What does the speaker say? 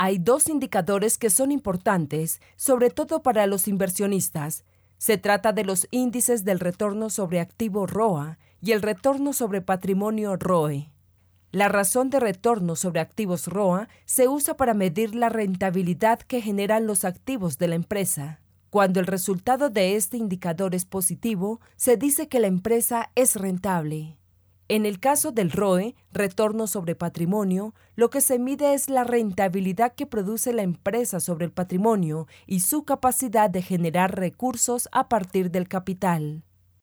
Hay dos indicadores que son importantes, sobre todo para los inversionistas. Se trata de los índices del retorno sobre activo ROA y el retorno sobre patrimonio ROE. La razón de retorno sobre activos ROA se usa para medir la rentabilidad que generan los activos de la empresa. Cuando el resultado de este indicador es positivo, se dice que la empresa es rentable. En el caso del ROE, retorno sobre patrimonio, lo que se mide es la rentabilidad que produce la empresa sobre el patrimonio y su capacidad de generar recursos a partir del capital.